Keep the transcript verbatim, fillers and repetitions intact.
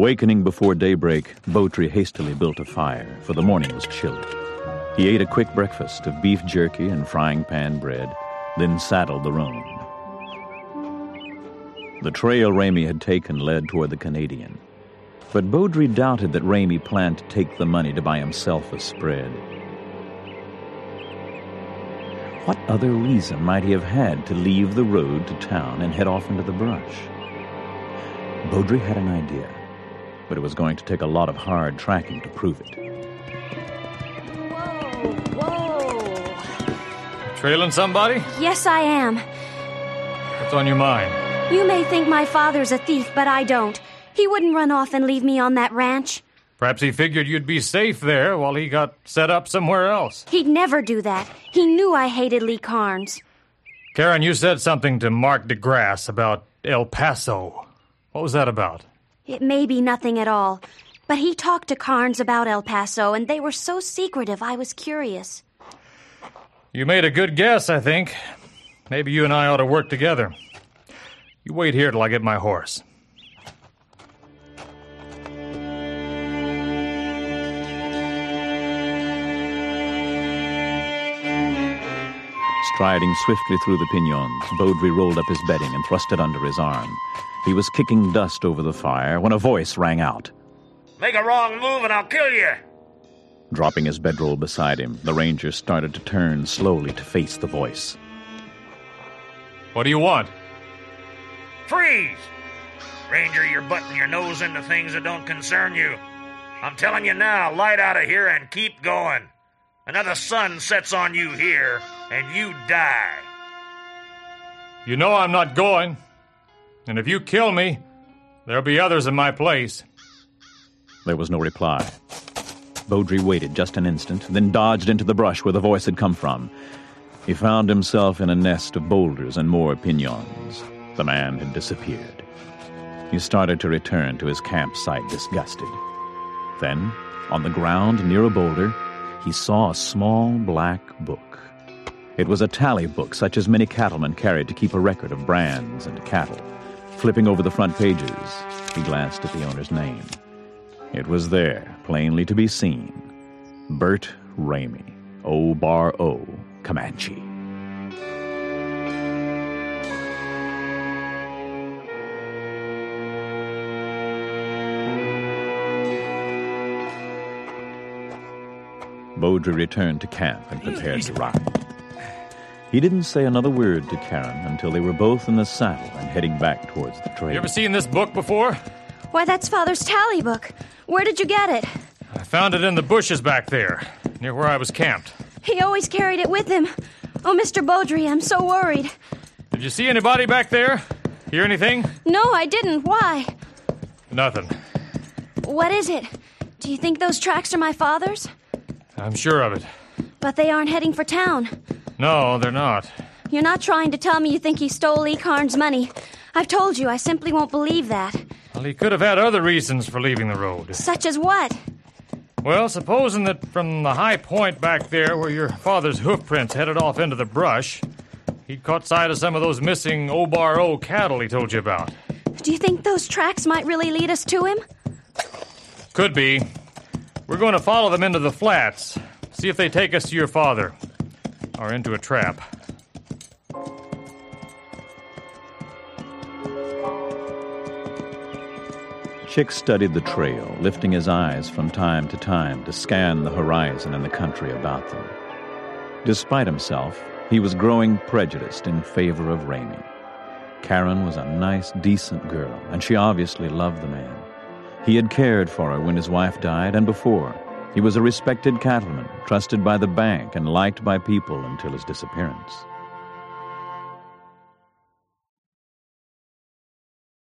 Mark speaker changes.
Speaker 1: Awakening before daybreak, Beaudry hastily built a fire, for the morning was chilly. He ate a quick breakfast of beef jerky and frying pan bread, then saddled the roan. The trail Ramey had taken led toward the Canadian, but Beaudry doubted that Ramey planned to take the money to buy himself a spread. What other reason might he have had to leave the road to town and head off into the brush? Beaudry had an idea, but it was going to take a lot of hard tracking to prove it.
Speaker 2: Whoa, whoa.
Speaker 3: Trailing somebody?
Speaker 2: Yes, I am.
Speaker 3: What's on your mind?
Speaker 2: You may think my father's a thief, but I don't. He wouldn't run off and leave me on that ranch.
Speaker 3: Perhaps he figured you'd be safe there while he got set up somewhere else.
Speaker 2: He'd never do that. He knew I hated Lee Carnes.
Speaker 3: Karen, you said something to Mark DeGrasse about El Paso. What was that about?
Speaker 2: It may be nothing at all, but he talked to Carnes about El Paso, and they were so secretive I was curious.
Speaker 3: You made a good guess, I think. Maybe you and I ought to work together. You wait here till I get my horse.
Speaker 1: Striding swiftly through the piñons, Beaudry rolled up his bedding and thrust it under his arm. He was kicking dust over the fire when a voice rang out.
Speaker 4: Make a wrong move and I'll kill you.
Speaker 1: Dropping his bedroll beside him, the ranger started to turn slowly to face the voice.
Speaker 3: What do you want?
Speaker 4: Freeze! Ranger, you're butting your nose into things that don't concern you. I'm telling you now, light out of here and keep going. Another sun sets on you here, and you die.
Speaker 3: You know I'm not going. And if you kill me, there'll be others in my place.
Speaker 1: There was no reply. Beaudry waited just an instant, then dodged into the brush where the voice had come from. He found himself in a nest of boulders and more piñons. The man had disappeared. He started to return to his campsite disgusted. Then, on the ground near a boulder, he saw a small black book. It was a tally book such as many cattlemen carried to keep a record of brands and cattle. Flipping over the front pages, he glanced at the owner's name. It was there, plainly to be seen. Bert Ramey, O Bar O, Comanche. Beaudry returned to camp and prepared to ride. He didn't say another word to Karen until they were both in the saddle and heading back towards the trail.
Speaker 3: You ever seen this book before?
Speaker 2: Why, that's Father's tally book. Where did you get it?
Speaker 3: I found it in the bushes back there, near where I was camped.
Speaker 2: He always carried it with him. Oh, Mister Beaudry, I'm so worried.
Speaker 3: Did you see anybody back there? Hear anything?
Speaker 2: No, I didn't. Why?
Speaker 3: Nothing.
Speaker 2: What is it? Do you think those tracks are my father's?
Speaker 3: I'm sure of it.
Speaker 2: But they aren't heading for town.
Speaker 3: No, they're not.
Speaker 2: You're not trying to tell me you think he stole Lee Carnes' money. I've told you, I simply won't believe that.
Speaker 3: Well, he could have had other reasons for leaving the road.
Speaker 2: Such as what?
Speaker 3: Well, supposing that from the high point back there where your father's hoofprints headed off into the brush, he'd caught sight of some of those missing O Bar O cattle he told you about.
Speaker 2: Do you think those tracks might really lead us to him?
Speaker 3: Could be. We're going to follow them into the flats, see if they take us to your father, or into a trap.
Speaker 1: Chick studied the trail, lifting his eyes from time to time to scan the horizon and the country about them. Despite himself, he was growing prejudiced in favor of Ramey. Karen was a nice, decent girl, and she obviously loved the man. He had cared for her when his wife died and before. He was a respected cattleman, trusted by the bank and liked by people until his disappearance.